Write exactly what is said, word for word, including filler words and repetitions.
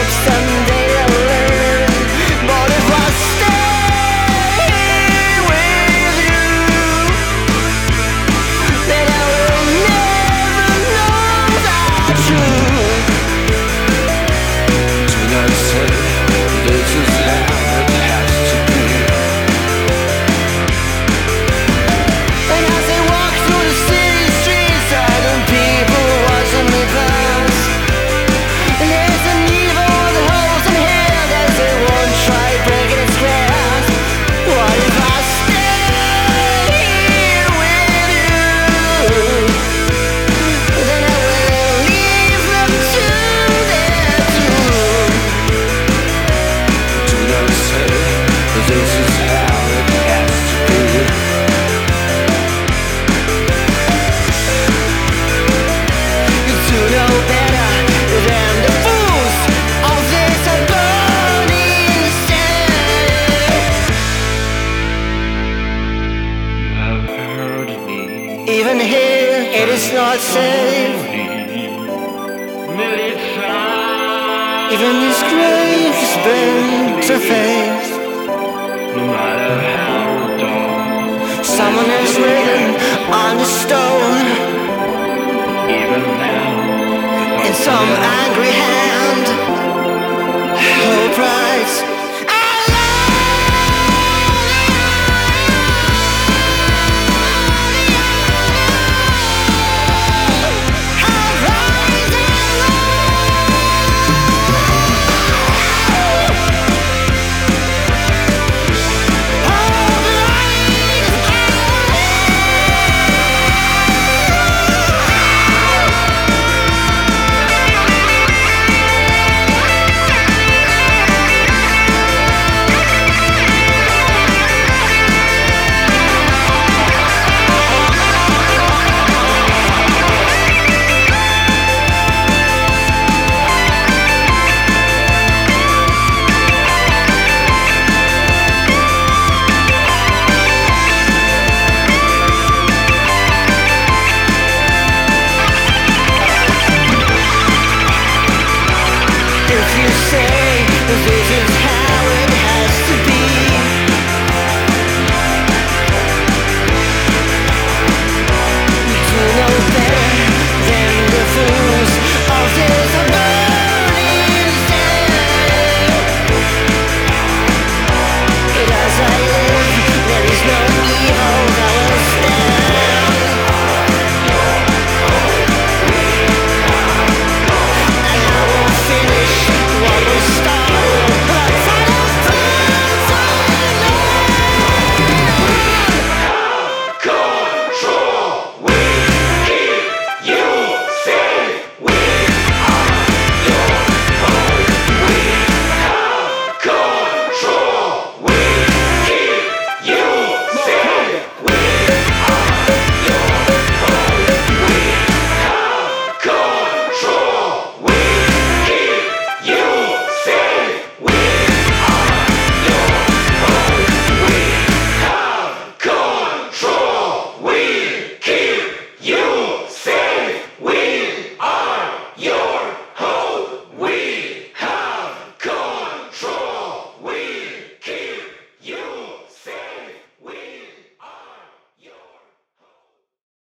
someday I'll learn. But if I stay with you, then I will never know the truth. Do not say this is how it has to be. And as they walk through the city streets, silent people watching me pass. And there's an evil that holds in hand as they won't try breaking its glass. What if I stay here with you? Then I will leave them to their doom. Do not say this is how it has to be. You do know better than the fools of this burning city. You have heard me. Even here, it is not safe. Even this grave has been to face. No matter how dark, Someone has written on the stone even now, in some angry hand. Hope rides